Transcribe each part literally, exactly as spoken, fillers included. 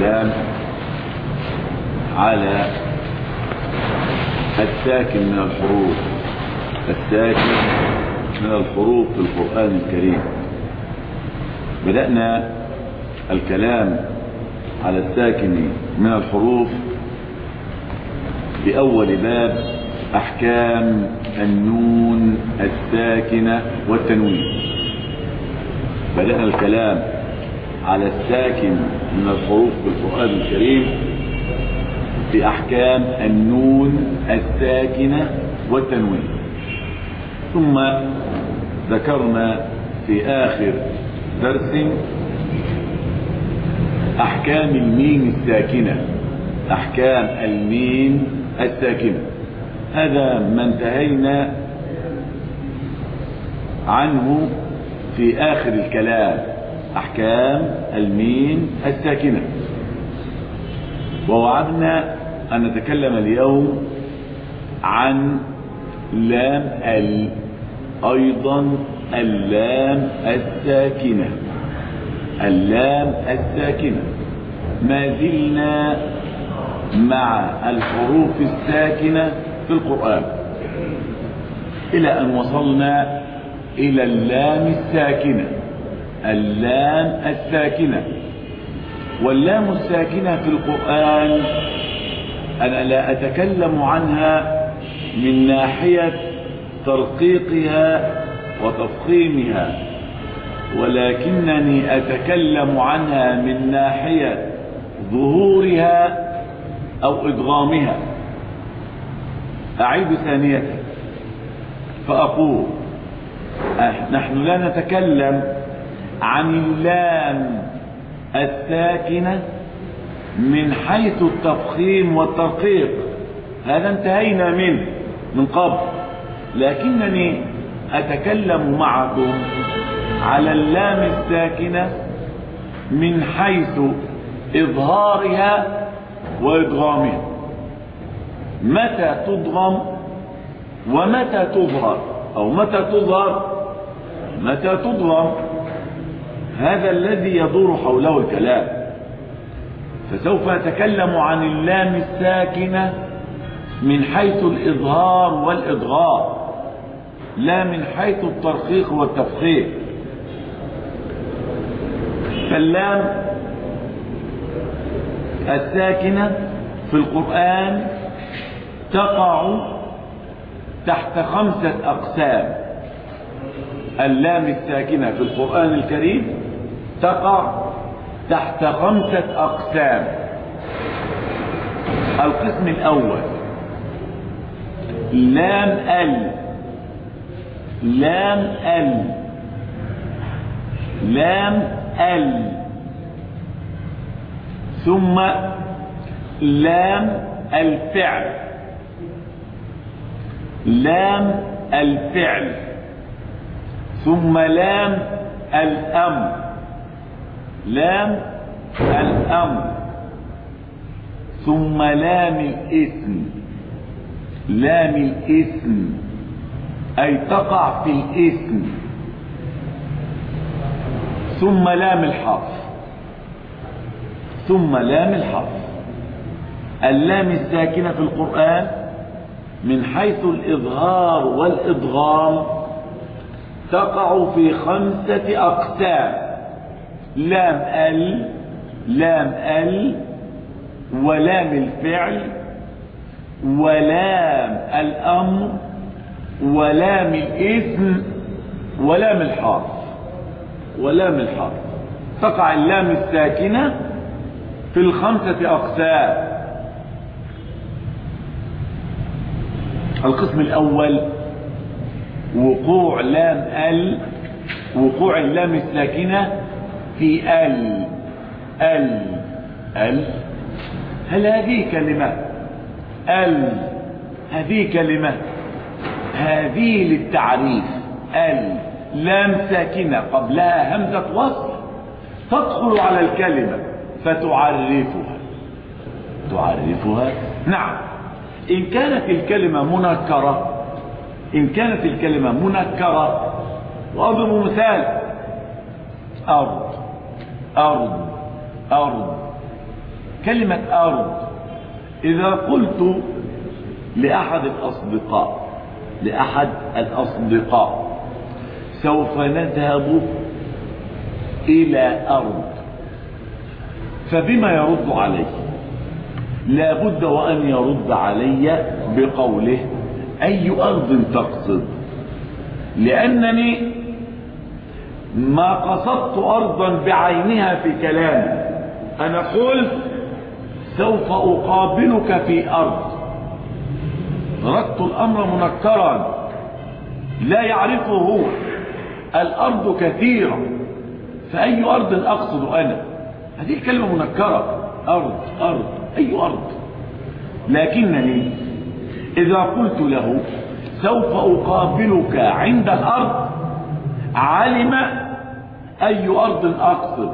الكلام على الساكن من الحروف، الساكن من الحروف في القرآن الكريم. بدأنا الكلام على الساكن من الحروف بأول باب أحكام النون الساكنة والتنوين. بدأنا الكلام على الساكن من الحروف في القرآن الكريم بأحكام النون الساكنة والتنوين، ثم ذكرنا في آخر درس أحكام الميم الساكنة، أحكام الميم الساكنة. هذا ما انتهينا عنه في آخر الكلام، أحكام الميم الساكنة. ووعدنا أن نتكلم اليوم عن لام ال، أيضا اللام الساكنة، اللام الساكنة. ما زلنا مع الحروف الساكنة في القرآن إلى أن وصلنا إلى اللام الساكنة، اللام الساكنة. واللام الساكنة في القرآن أنا لا أتكلم عنها من ناحية ترقيقها وتفخيمها، ولكنني أتكلم عنها من ناحية ظهورها أو إدغامها. أعيد ثانية فأقول نحن لا نتكلم عن اللام الساكنة من حيث التفخيم والترقيق، هذا انتهينا منه من قبل، لكنني أتكلم معكم على اللام الساكنة من حيث إظهارها وإدغامها، متى تضغم ومتى تظهر، أو متى تظهر متى تضغم. هذا الذي يدور حوله الكلام. فسوف أتكلم عن اللام الساكنة من حيث الإظهار والإدغام، لا من حيث الترقيق والتفخيم. فاللام الساكنة في القرآن تقع تحت خمسة أقسام. اللام الساكنة في القرآن الكريم تقع تحت خمسة أقسام. القسم الأول لام ال، لام ال، لام ال، ثم لام الفعل، لام الفعل، ثم لام الأمر، لام الأمر، ثم لام الاسم، لام الاسم أي تقع في الاسم، ثم لام الحرف، ثم لام الحرف. اللام الساكنة في القرآن من حيث الإظهار والإدغام تقع في خمسة أقسام: لام ال، لام ال، ولام الفعل، ولام الأمر، ولام الاسم، ولام الحرف، ولام الحرف. تقع اللام الساكنة في الخمسة أقسام. القسم الأول وقوع لام ال، وقوع اللام الساكنة في ال، ال، ال. هل هذه كلمة ال، هذه كلمة، هذه للتعريف. ال لام ساكنة قبلها همزة وصل تدخل على الكلمة فتعرفها، تعرفها. نعم، إن كانت الكلمة منكرة، إن كانت الكلمة منكرة، وأضرب مثال: أرض، أرض، أرض. كلمة أرض إذا قلت لأحد الأصدقاء لأحد الأصدقاء سوف نذهب إلى أرض، فبما يرد علي؟ لا بد وأن يرد علي بقوله أي أرض تقصد، لأنني ما قصدت أرضا بعينها في كلامي. أنا قلت سوف أقابلك في أرض، ردت الأمر منكرا لا يعرفه هو. الأرض كثيرة، فأي أرض أقصد أنا؟ هذه الكلمة منكرة، أرض أرض أي أرض. لكنني إذا قلت له سوف أقابلك عند الأرض علم أي أرض أقصد.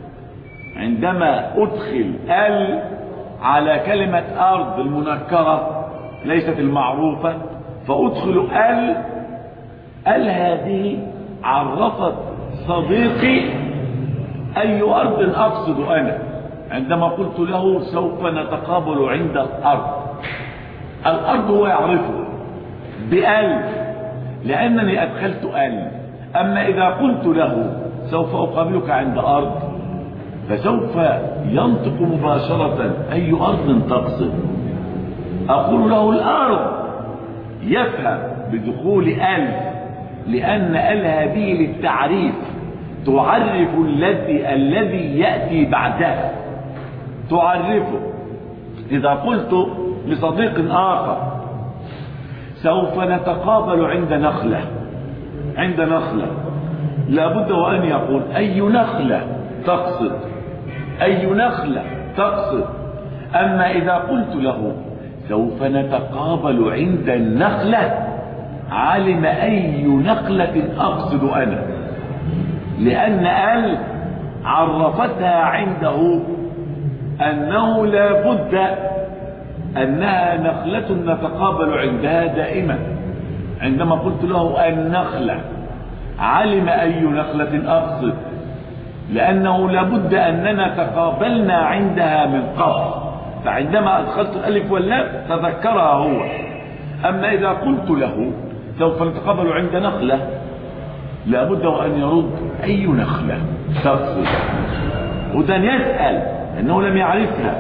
عندما أدخل ال على كلمة أرض المنكرة ليست المعروفة، فأدخل ال ال هذه عرفت صديقي أي أرض أقصد أنا. عندما قلت له سوف نتقابل عند الأرض، الأرض هو يعرفه بأل لأنني أدخلت ال. أما إذا قلت له سوف أقابلك عند أرض فسوف ينطق مباشرة أي أرض تقصد. أقول له الأرض يفهم بدخول ال، لأن ال هذه للتعريف تعرف الذي الذي يأتي بعدها، تعرفه. إذا قلت لصديق آخر سوف نتقابل عند نخلة عند نخلة لابد وأن يقول أي نخلة تقصد أي نخلة تقصد. أما إذا قلت له سوف نتقابل عند النخلة علم أي نخلة أقصد أنا، لأن ال عرفتها عنده أنه لا بد أنها نخلة نتقابل عندها دائما. عندما قلت له النخلة علم أي نخلة أقصد، لأنه لا بد أننا تقابلنا عندها من قبل، فعندما أدخلت الألف واللام تذكرها هو. أما إذا قلت له سوف نتقابل عند نخلة لابد وأن يرد أي نخلة تقصد، وده يسأل أنه لم يعرفها،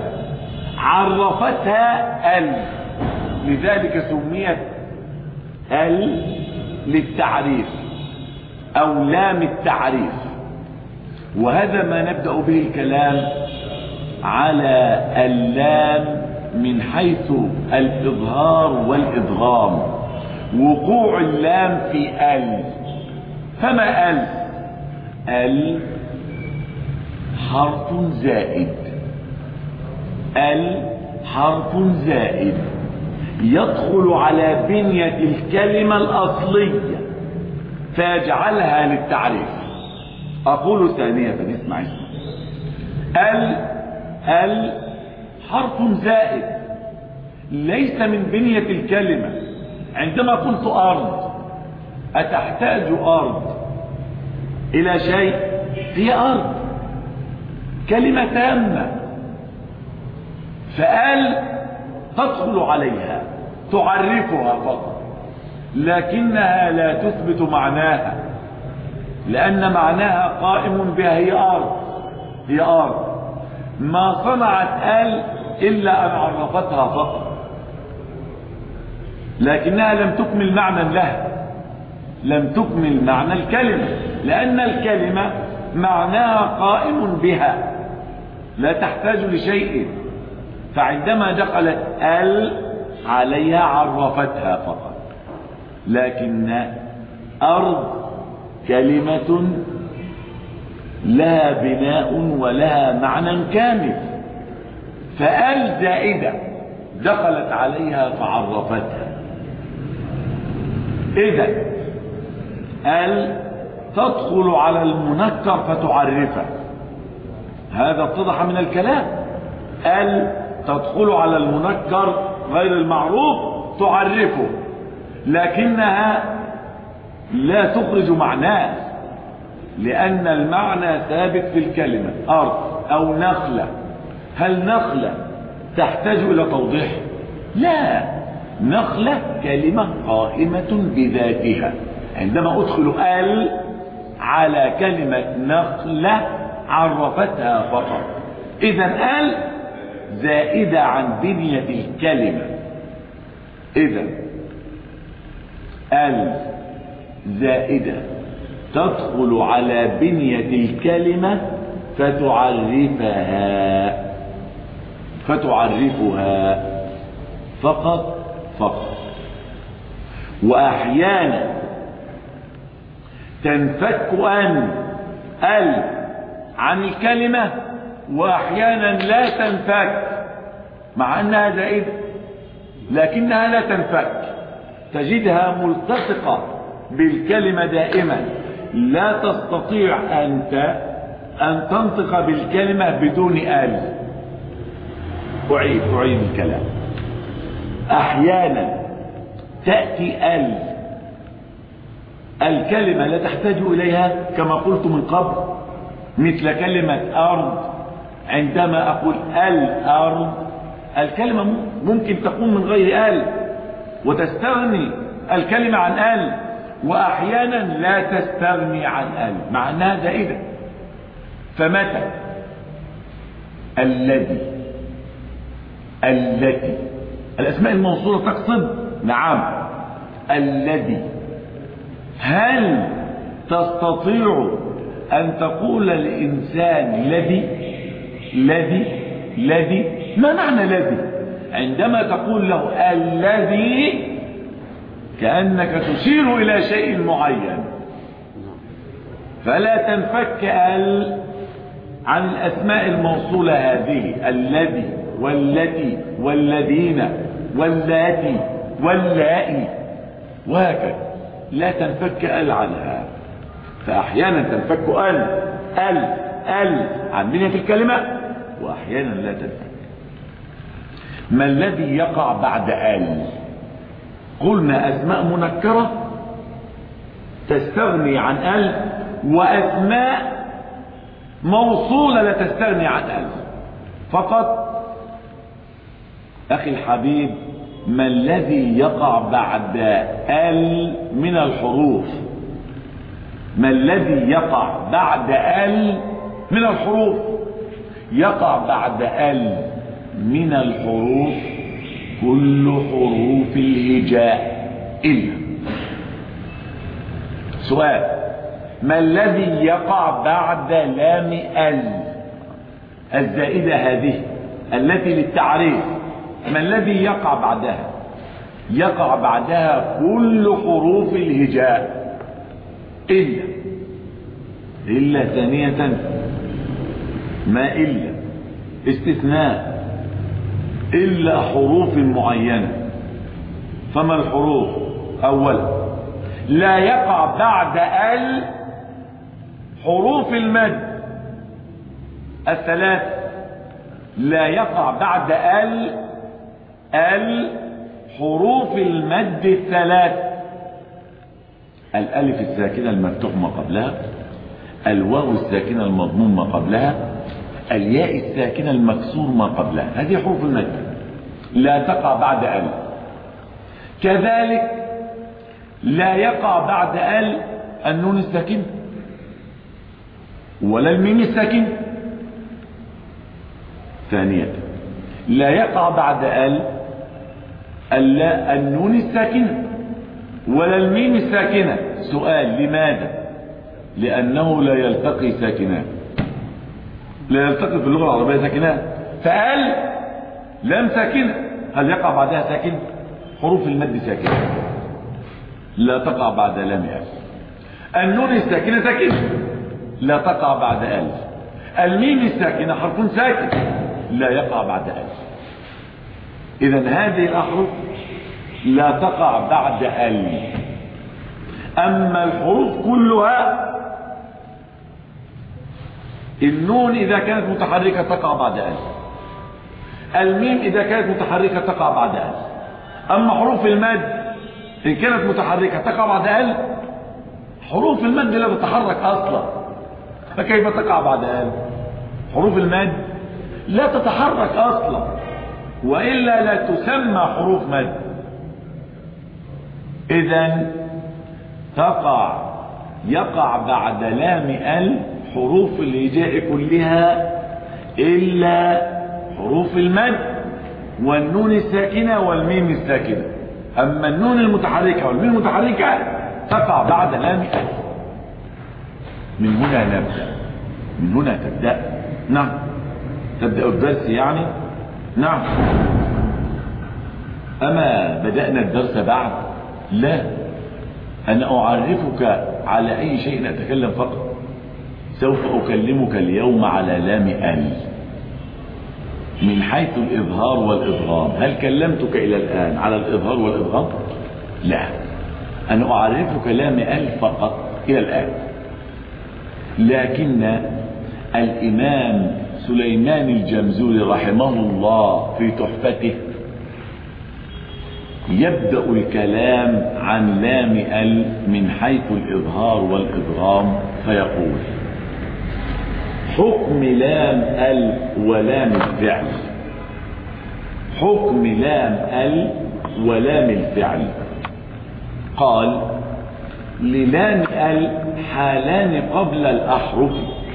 عرفتها ال، لذلك سميت ال للتعريف أو لام التعريف. وهذا ما نبدأ به الكلام على اللام من حيث الإظهار والإدغام، وقوع اللام في ال. فما ال؟ ال حرف زائد، ال حرف زائد يدخل على بنية الكلمة الأصلية فيجعلها للتعريف. أقول ثانية فنسمع اسمه. ال ال حرف زائد ليس من بنية الكلمة. عندما قلت أرض أتحتاج أرض إلى شيء؟ هي أرض كلمة تامة، فال تدخل عليها تعرفها فقط، لكنها لا تثبت معناها، لأن معناها قائم بها، هي أرض هي أرض. ما صنعت ال إلا أن عرفتها فقط، لكنها لم تكمل معنى لها، لم تكمل معنى الكلمة، لأن الكلمة معناها قائم بها لا تحتاج لشيء. فعندما دخلت ال عليها عرفتها فقط. لكن أرض كلمة لها بناء ولها معنى كامل، فال زائدة دخلت عليها فعرفتها. إذا ال تدخل على المنكر فتعرفه، هذا اتضح من الكلام. ال تدخل على المنكر غير المعروف تعرفه، لكنها لا تخرج معناه، لأن المعنى ثابت في الكلمة. أرض أو نخلة هل نخلة تحتاج إلى توضيح؟ لا، نخلة كلمة قائمة بذاتها. عندما أدخل ال على كلمة نخلة عرفتها فقط. إذا ال زائدة عن بنية الكلمة. إذا ال زائدة تدخل على بنية الكلمة فتعرفها فتعرفها فقط فقط. وأحيانا تنفك أن ال عن الكلمة، وأحيانا لا تنفك مع أنها زائدة لكنها لا تنفك، تجدها ملتصقة بالكلمة دائما، لا تستطيع أنت أن تنطق بالكلمة بدون ال. أعيد أعيد الكلام. أحيانا تأتي ال الكلمة لا تحتاج إليها كما قلت من قبل، مثل كلمة أرض. عندما أقول الأرض الكلمة ممكن تكون من غير ال وتستغني الكلمة عن ال، وأحيانا لا تستغني عن ال مع أنها زائدة. فمتى الذي التي الأسماء الموصولة تقصد؟ نعم الذي. هل تستطيع أن تقول الإنسان الذي الذي الذي؟ ما معنى الذي؟ عندما تقول له الذي كأنك تشير إلى شيء معين، فلا تنفك ال عن الأسماء الموصولة هذه، الذي والتي والذين واللاتي واللائي وهكذا، لا تنفك ال عنها. فأحيانا تنفك ال ال ال عن بنية الكلمة، وأحيانا لا تنفك. ما الذي يقع بعد ال؟ قلنا أسماء منكرة تستغني عن ال، وأسماء موصولة لا تستغني عن ال فقط. أخي الحبيب، ما الذي يقع بعد ال من الحروف؟ ما الذي يقع بعد ال من الحروف؟ يقع بعد ال من الحروف كل حروف الهجاء إلا. سؤال: ما الذي يقع بعد لام ال الزائدة هذه التي للتعريف؟ ما الذي يقع بعدها؟ يقع بعدها كل حروف الهجاء إلا. إلا ثانية، ما إلا استثناء، إلا حروف معينة. فما الحروف؟ أولا، لا يقع بعد ال حروف المد الثلاث. لا يقع بعد ال ال حروف المد الثلاث: الألف الساكنة المفتوح ما قبلها، الواو الساكنة المضموم ما قبلها، الياء الساكنة المكسور ما قبلها. هذه حروف المد لا تقع بعد ال. كذلك لا يقع بعد ال النون الساكنة ولا الميم الساكنة. ثانية، لا يقع بعد ال النون الساكنة ولا الميم الساكنة. سؤال: لماذا؟ لأنه لا يلتقي ساكنان، لا يلتقي في اللغة العربية ساكنان. فال لام ساكنة، هل يقع بعدها ساكن؟ حروف المد ساكنة لا تقع بعد لام ال. النون الساكنة ساكنة لا تقع بعد ال. الميم الساكنة حرف ساكن لا يقع بعد ال. إذا هذه الأحرف لا تقع بعد ال. أما الحروف كلها، النون إذا كانت متحركة تقع بعد ال، الميم إذا كانت متحركة تقع بعد ال. أما حروف المد إن كانت متحركة تقع بعد ال. حروف المد لا تتحرك أصلا، فكيف تقع بعد ال؟ حروف المد لا تتحرك أصلا، وإلا لا تسمى حروف مد. إذن تقع يقع بعد لام ال حروف الهجاء كلها إلا حروف المد والنون الساكنة والميم الساكنة. أما النون المتحركة والميم المتحركة تقع بعد لام ال. من هنا نبدأ، من هنا تبدأ. نعم، تبدأ الدرس يعني. نعم. أما بدأنا الدرس بعد؟ لا، أنا أعرفك على أي شيء أتكلم فقط. سوف أكلمك اليوم على لام ال من حيث الإظهار والإدغام. هل كلمتك إلى الآن على الإظهار والإدغام؟ لا، أنا أعرفك لام ال فقط إلى الآن. لكن الإمام سليمان الجمزوري رحمه الله في تحفته يبدأ الكلام عن لام ال من حيث الإظهار والإدغام فيقول: حكم لام ال ولام الفعل. حكم لام ال ولام الفعل. قال: للام ال حالان قبل الأحرف.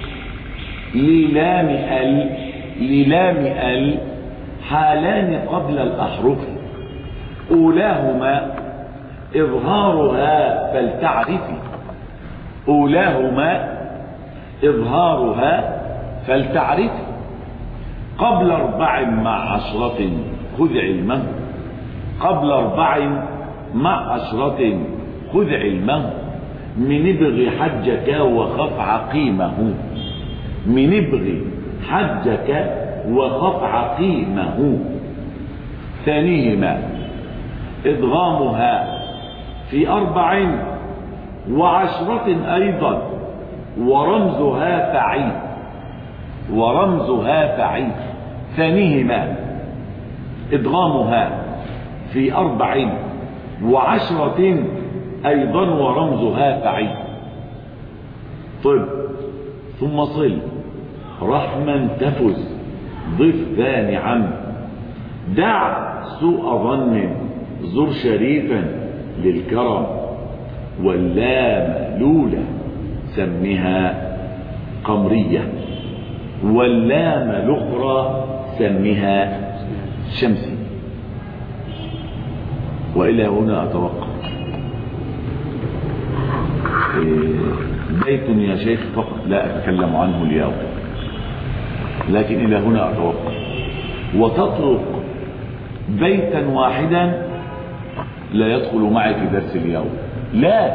للام ال للام ال حالان قبل الأحرف، أولاهما إظهارها فلتعرفي. أولاهما إظهارها فلتعرفي. قبل أربع مع عشرة خذ علمه. قبل أربع مع عشرة خذ علمه. من ابغ حجك وخف عقيمه. من ابغ حجك وخف عقيمه. ثانيهما إدغامها في أربع وعشرة أيضا، ورمزها فعيل. ورمزها فعيل. ثانيهما إدغامها في أربع وعشرة أيضا، ورمزها فعيل. طب ثم صل رحما تفز ضف ذا نعم. دع سوء ظن زر شريفا للكرم. واللام لولة سمها قمرية. واللام الأخرى سمها شمسي. وإلى هنا أتوقف. بيت يا شيخ فقط لا أتكلم عنه اليوم، لكن إلى هنا أتوقف. وتطرق بيتا واحدا لا يدخل معي في درس اليوم. لا،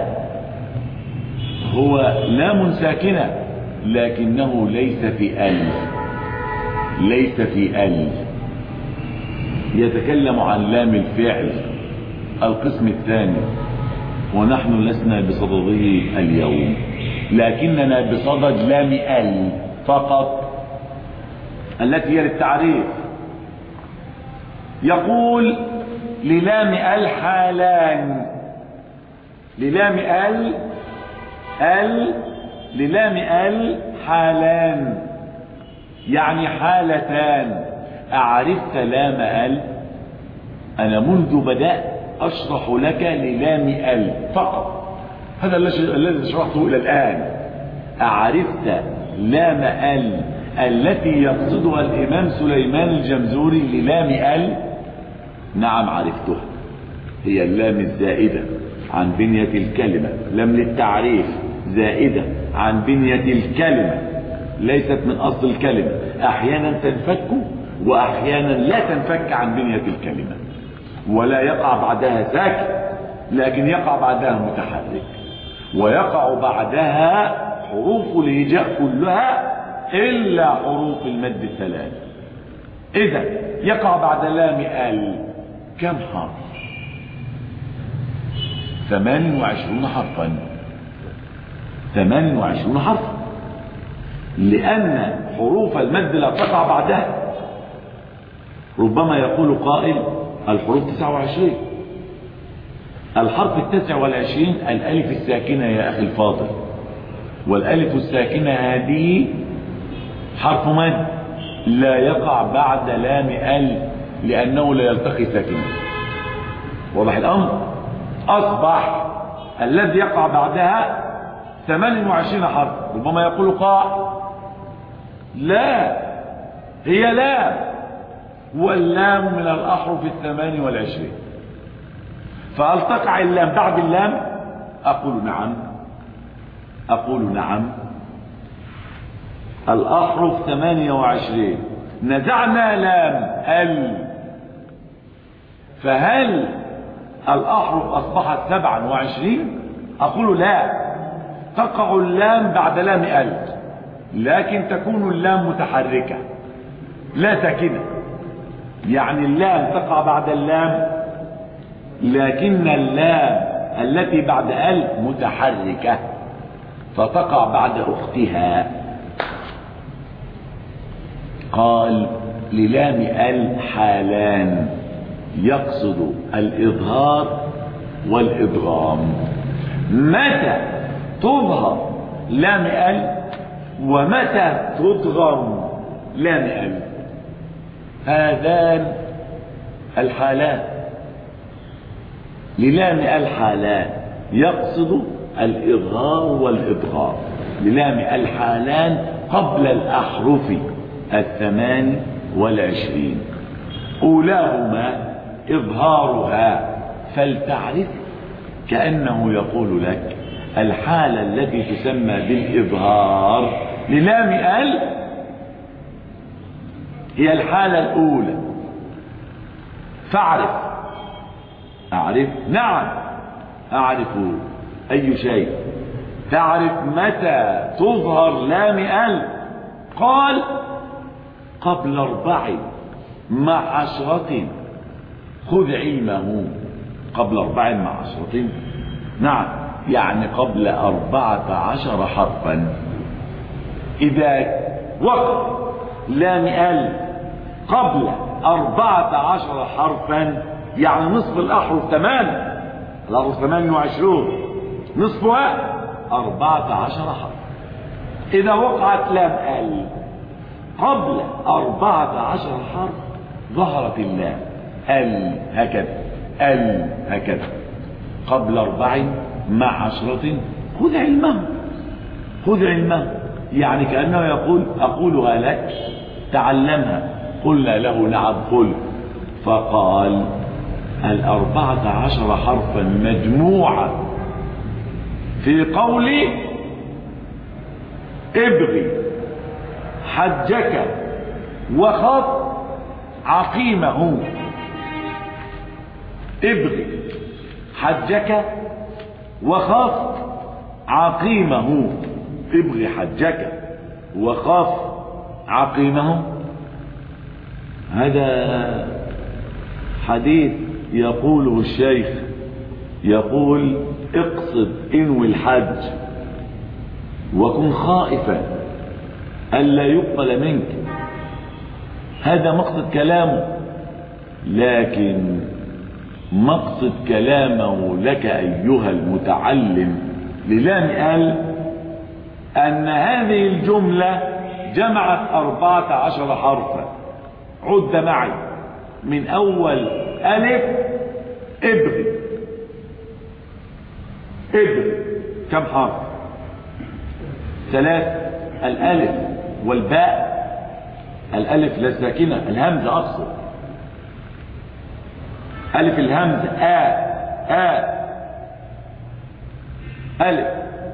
هو لام ساكنة لكنه ليس في ال. ليس في ال. يتكلم عن لام الفعل القسم الثاني، ونحن لسنا بصدده اليوم، لكننا بصدد لام ال فقط التي هي للتعريف. يقول: للام ال حالان. للام ال ال للام ال حالان، يعني حالتان. أعرفت لام ال؟ أنا منذ بدأت أشرح لك للام ال فقط، هذا الذي شرحته إلى الآن. أعرفت لام ال التي يقصدها الإمام سليمان الجمزوري للام ال؟ نعم عرفتها، هي اللام الزائدة عن بنية الكلمة. لام للتعريف زائدة عن بنية الكلمة، ليست من أصل الكلمة. أحيانا تنفك وأحيانا لا تنفك عن بنية الكلمة، ولا يقع بعدها ساكن، لكن يقع بعدها متحرك، ويقع بعدها حروف الهجاء كلها إلا حروف المد الثلاث. إذا يقع بعد لام ال كم حرف؟ ثمان وعشرون حرفا. ثمان وعشرون حرفا، لأن حروف المد لا تقع بعدها. ربما يقول قائل: الحروف تسعة وعشرين. الحرف التاسع والعشرين الألف الساكنة يا أخي الفاضل، والألف الساكنة هذه حرف مد، لا يقع بعد لام ال لأنه لا يلتقي ساكنا. واضح الأمر؟ أصبح الذي يقع بعدها ثمانية وعشرين حرف. ربما يقول قاع، لا، هي لام، واللام من الأحرف الثماني والعشرين. فهل تقع اللام بعد اللام؟ أقول نعم، أقول نعم. الأحرف ثمانية وعشرين، نزعنا لام ال، فهل الأحرف أصبحت سبعة وعشرين؟ أقول لا، تقع اللام بعد لام ال، لكن تكون اللام متحركة لا ساكنة. يعني اللام تقع بعد اللام، لكن اللام التي بعد ال متحركة، فتقع بعد أختها. قال للام ال حالان يقصد الإظهار والإدغام. متى تظهر لام ال ومتى تدغم لام ال؟ هذان الحالان للام ال حالان يقصد الإظهار والإدغام. للام الحالان قبل الأحرف الثمان والعشرين، أولاهما إظهارها، فلتعرف كأنه يقول لك الحالة التي تسمى بالإظهار للام ال هي الحالة الأولى. فاعرف. أعرف؟ نعم أعرف. أي شيء؟ تعرف متى تظهر لام ال؟ قال قبل أربع مع عشرة خذ علمه. قبل أربع مع عشرة، نعم، يعني قبل أربعة عشر حرفا. إذا وقف لام ال قبل أربعة عشر حرفا، يعني نصف الأحرف ثمان، الأحرف ثمان وعشرون، نصفها أربعة عشر حرف. إذا وقعت لام ال قبل أربعة عشر حرف ظهرت اللام ال هكذا، ال هكذا، قبل أربع مع عشرة خذ علمه، خذ علمه. يعني كأنه يقول أقولها لك تعلمها. قلنا له نعم قل. فقال الأربعة عشر حرفا مجموعة في قولي ابغي حجك وخط عقيمه. ابغي حجك وخف عقيمه. ابغي حجك وخف عقيمه. هذا حديث يقوله الشيخ، يقول اقصد انوي الحج وكن خائفا ألا يقبل منك. هذا مقصد كلامه، لكن مقصد كلامه لك أيها المتعلم للام ال أن هذه الجملة جمعت أربعة عشر حرفا. عد معي من أول ألف ابغي. ابغي كم حرف؟ ثلاث. الألف والباء، الألف لا ساكنة، الهمزة أقصد، ألف الهمزة آ آ، ألف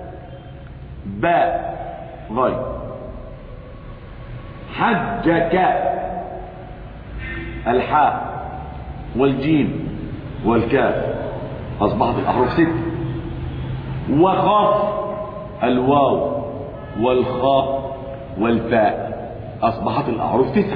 باء غير. حجك الحاء والجيم والكاف، أصبحت الأحرف ست. وخاف الواو والخاء والفاء، أصبحت الأحرف تسعة.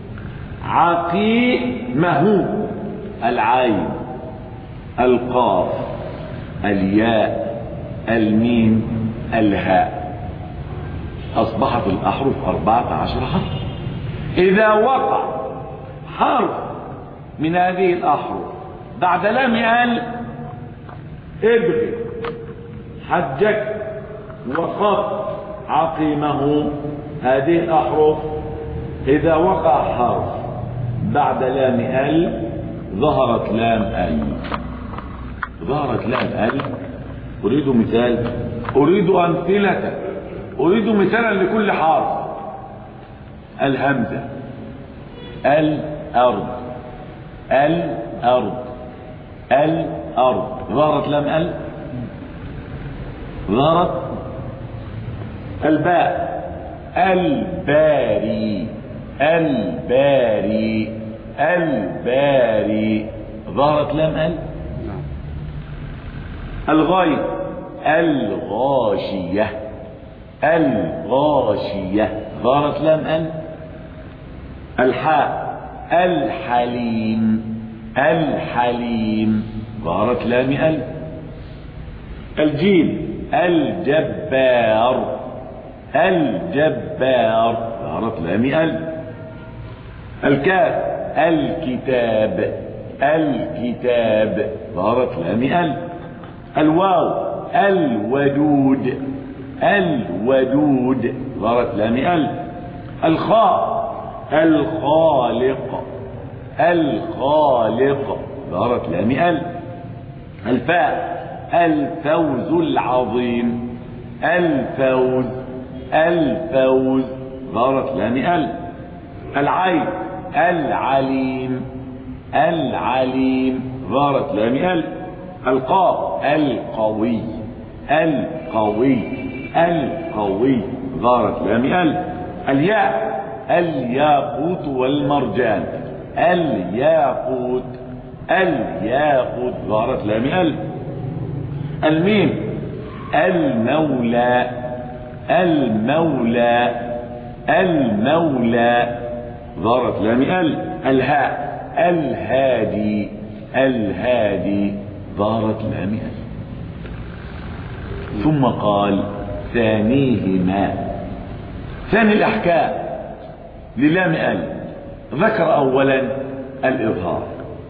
عقيمه العين القاف الياء الميم الهاء، أصبحت الأحرف أربعة عشر حرف. إذا وقع حرف من هذه الأحرف بعد لام ال ابغي حجك وخف عقيمه، هذه الأحرف إذا وقع حرف بعد لام ال ظهرت لام ال ظهرت لام ال أريد مثال، أريد أمثلة، أريد مثالا لكل حرف. الهمزة، الأرض، الأرض، الأرض، ظهرت لام ال ظهرت. الباء، الباري، الباري، الباري، ظهرت لام ال. الغاية، الغاشية، الغاشية، ظهرت لام ال. الحاء، الحليم، الحليم، ظهرت لام ال. الجيم، الجبار، الجبار، ظهرت لام ال. الكاف، الكتاب، الكتاب، ظهرت لام ال. الواو، الودود، الودود، ظهرت لام ال. الخاء، الخالق، الخالق، ظهرت لام ال. الفاء، الفوز العظيم، الفوز، الفوز، ظهرت لام ال. العين، العليم، العليم، ظهرت لام ال. القاف، القوي، القوي، القوي، ظهرت لام ال. الياء، الياقوت والمرجان، الياقوت، الياقوت، ظهرت لام ال. الميم، المولى، المولى، المولى، ظهرت لام ال. الهاء، الهادي، الهادي، ظهرت لام ال. ثم قال ثانيهما. ثاني الأحكام للام ال ذكر أولا الإظهار،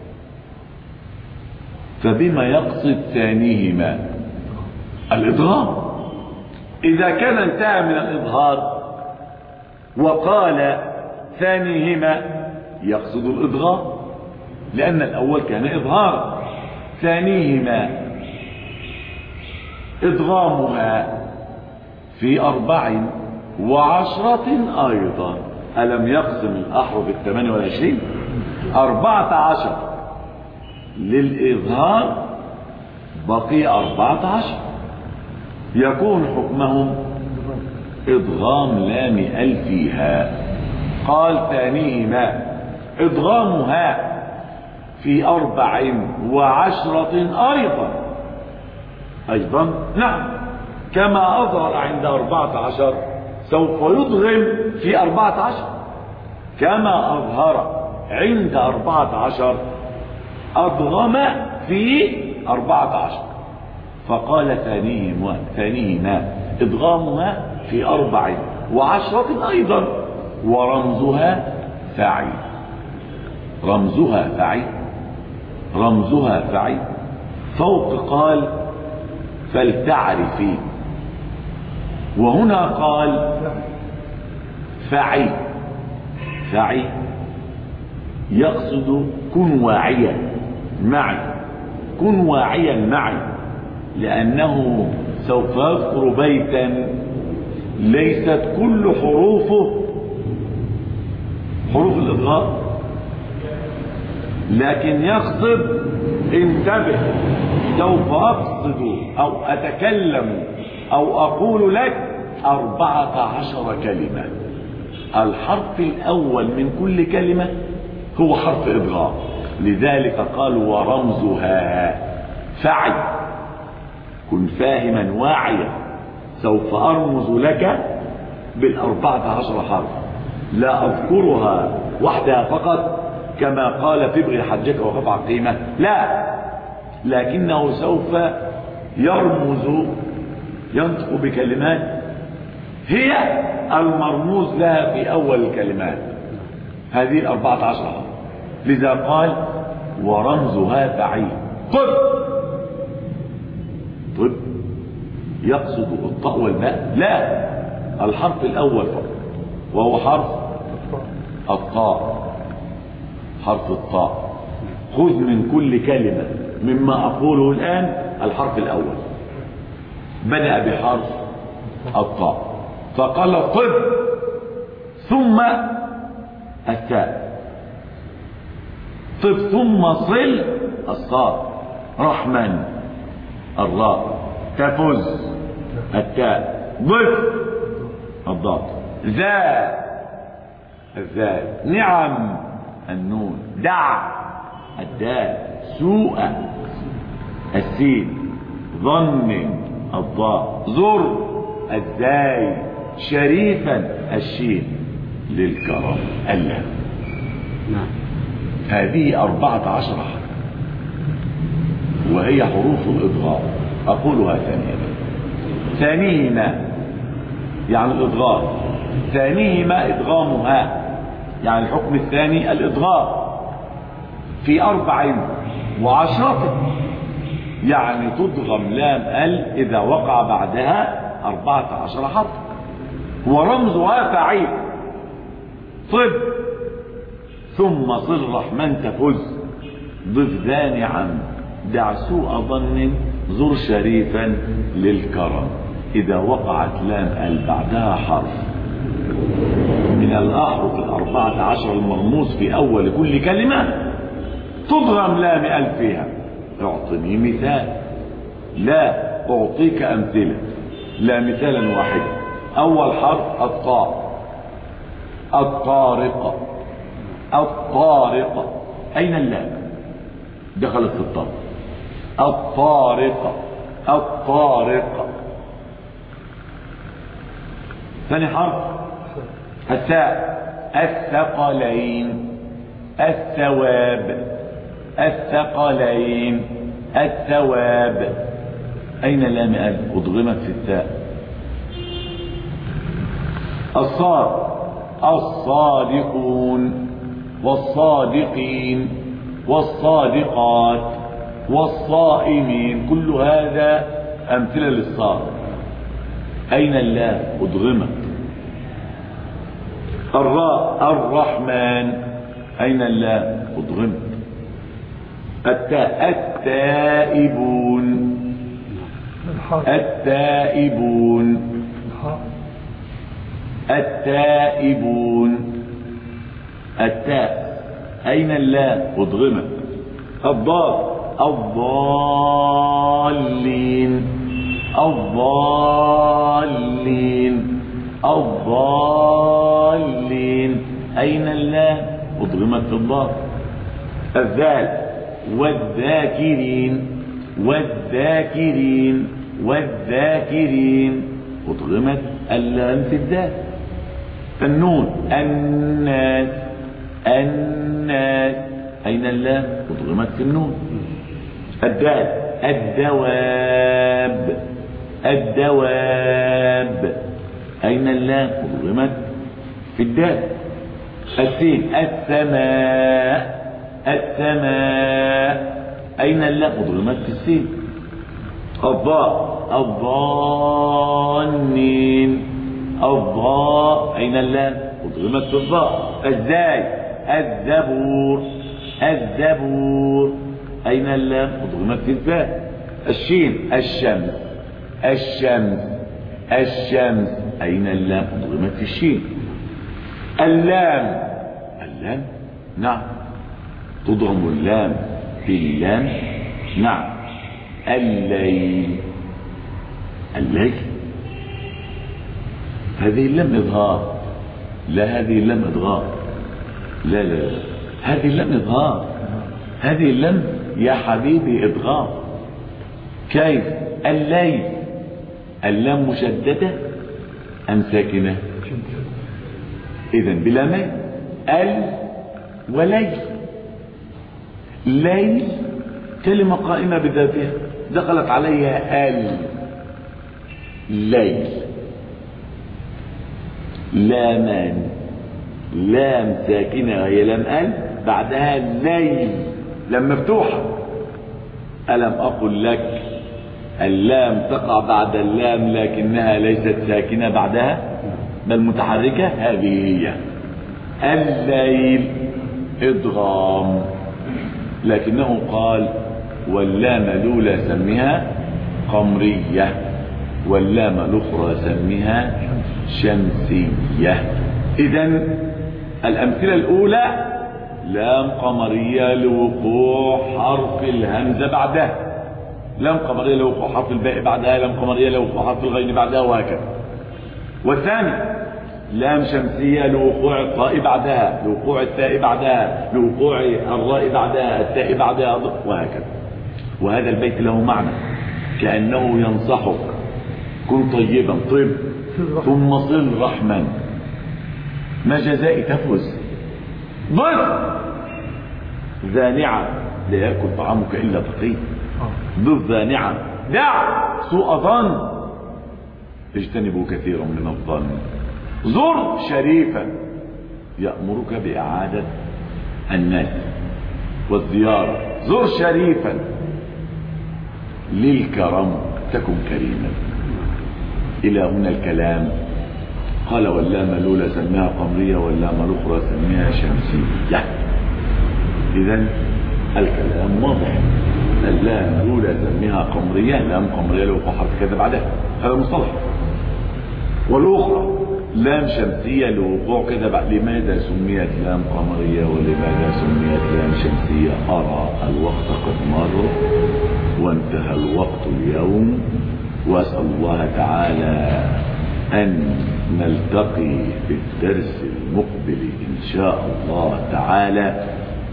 فبما يقصد ثانيهما؟ الإضغام. إذا كان انتهى من الإظهار وقال ثانيهما يقصد الإضغام، لأن الأول كان إظهار. ثانيهما إضغامها في أربع وعشرة أيضا. ألم يقسم الأحرف الثمانية والعشرين؟ أربعة عشر للإظهار، بقي أربعة عشر، يكون حكمهم إضغام لام ال فيها. قال ثانيهما إضغامها في أربع وعشرة أيضا. أيضا نعم، كما أظهر عند أربعة عشر سوف يضغم في أربعة عشر، كما أظهر عند أربعة عشر أضغم في أربعة عشر. فقال ثانيهما ثانيهما إضغامها في أربع وعشرة أيضا، ورمزها فعيل، رمزها فعيل، رمزها فعيل. فوق قال فلتعرفي، وهنا قال فعيل، فعيل يقصد كن واعيا معي، كن واعيا معي، لأنه سوف يذكر بيتا ليست كل حروفه حروف الإظهار، لكن يقصد انتبه، سوف أقصد أو أتكلم أو أقول لك أربعة عشر كلمة، الحرف الأول من كل كلمة هو حرف إضغام، لذلك قالوا ورمزها فعل. كن فاهما واعيا، سوف أرمز لك بالأربعة عشر حرف، لا أذكرها وحدها فقط كما قال في ابغي حجك وقطع قيمة، لا، لكنه سوف يرمز، ينطق بكلمات هي المرموز لها في أول الكلمات، هذه الأربعة عشر حرف. لذا قال ورمزها فعيل. طب، طب يقصد الطاء والباء؟ لا، الحرف الأول فقط، وهو حرف الطاء، حرف الطاء. خذ من كل كلمة مما أقوله الآن الحرف الأول. بدأ بحرف الطاء فقال طب ثم التاء، طب ثم صل الصاد، رحمن الراء، تفز التاء، ضف الضاد، ذا الذال، نعم النون، دع الدال، سوء السين، ظن الضاء، زر الزاي، شريفا الشين، للكرم اللام. نعم. هذه أربعة عشر حرف وهي حروف الإضغام. أقولها ثانية. ثانيهما يعني الإضغام، ثانيهما إدغامها يعني الحكم الثاني الإضغام في أربع وعشرة، يعني تدغم لام ال إذا وقع بعدها أربعة عشر حرف، ورمزها فعيل. طب ثم صل رحمن تفز، ضف ذا نعم، دع سوء ظن، زر شريفا للكرم. إذا وقعت لام ال بعدها حرف من الأحرف الأربعة عشر المرموز في أول كل كلمة تضغم لام ال فيها. اعطني مثال. لا أعطيك أمثلة، لا مثالا واحدا. أول حرف الطاء، الطارقة، الطارقة، أين اللام؟ دخلت في الطاء. الطارقة، الطارقة. ثاني حرف الثاء، الثقلين، الثواب، الثقلين، الثواب. أين لام ال؟ أضغمت في الثاء. الصاد، الصادقون، والصادقين، والصادقات، والصائمين. كل هذا أمثلة للصاد. أين اللام؟ أضغمت. الراء، الرحمن، أين اللام؟ أضغمت. التاء، التائبون، التائبون، التائبون. التاء، أين اللام؟ أضغمت. الضاد، الضالين، الضالين، الضالين. أين اللام؟ أضغمت في الضاد. الذال، والذاكرين، والذاكرين، والذاكرين. أضغمت اللام في الذال. النون، الناس، الناس. أين اللام؟ أضغمت في النون. الدال، الدواب، الدواب. أين اللام؟ أضغمت في الدال. السين، السماء، السماء. أين اللام؟ أضغمت في السين. الضاء، الضالين، الضاء. أين اللام؟ أضغمت في الضاء. الزاي، الزبور، الزبور. أين اللام؟ أضغمت في الزاي. الشين، الشمس، الشمس، الشمس. أين اللام؟ أضغمت في الشين. اللام، اللام، نعم تضغم اللام في اللام، نعم. الليل، الليل. هذه اللام إظهار، لا هذه اللام إضغام، لا لا لا، هذه اللام إظهار، هذه اللام يا حبيبي إضغام. كيف؟ الليل، اللام مشددة أم ساكنة؟ إذن بلامين، ال وليل. ليل كلمة قائمة بذاتها دخلت عليها ال. ليل، لامان، لام ساكنة وهي لام ال، بعدها ليل لام مفتوحة. ألم أقل لك اللام تقع بعد اللام لكنها ليست ساكنة بعدها بل متحركة؟ هذه هي الليل ادغام، لكنه قال واللام الاولى سميها قمرية واللام الاخرى سميها شمسية. اذا الامثلة الاولى لام قمرية لوقوع حرف الهمزة بعدها، لام قمرية لوقوع حرف الباء بعدها، لام قمرية لوقوع حرف الغين بعدها، وهكذا. والثاني لام شمسية لوقوع الطاء بعدها، لوقوع التاء بعدها، لوقوع الراء بعدها، التاء بعدها، وهكذا. وهذا البيت له معنى كأنه ينصحك كن طيبا طب ثم صل رحما، ما جزاء تفوز. ضف ذانعة لا يأكل طعامك إلا تقي، ضف ذانعة دع سوء ظن اجتنبوا كثيرا من الظن. زر شريفا يأمرك بإعادة الناس والزيارة، زر شريفا للكرم تكن كريما. إلى هنا الكلام. قال واللام الأولى سميها قمرية واللام الأخرى سميها شمسية. إذن الكلام واضح. اللام الأولى سميها قمرية، لام قمرية لو حرف كذا بعدها، هذا مصطلح. والأخرى لام شمسية لوقوع كذا بعد. لماذا سميت لام قمرية ولماذا سميت لام شمسية؟ أرى الوقت قد مر وانتهى الوقت اليوم، وأسأل الله تعالى أن نلتقي في الدرس المقبل إن شاء الله تعالى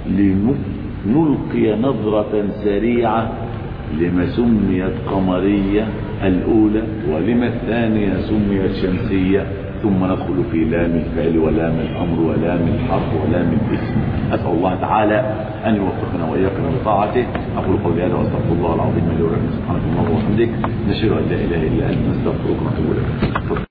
لنلقي نظرة سريعة لما سميت قمرية الأولى ولما الثانية سميت شمسية، ثم ندخل في لام الفعل ولام الأمر ولام الحرف ولام الاسم. أسأل الله تعالى أن يوفقنا وإياكم لطاعته. أقول قولي هذا وأستغفر الله العظيم لي ولكم. سبحانك اللهم وبحمدك، نشهد أن لا إله إلا أنت، نستغفرك ونتوب إليك.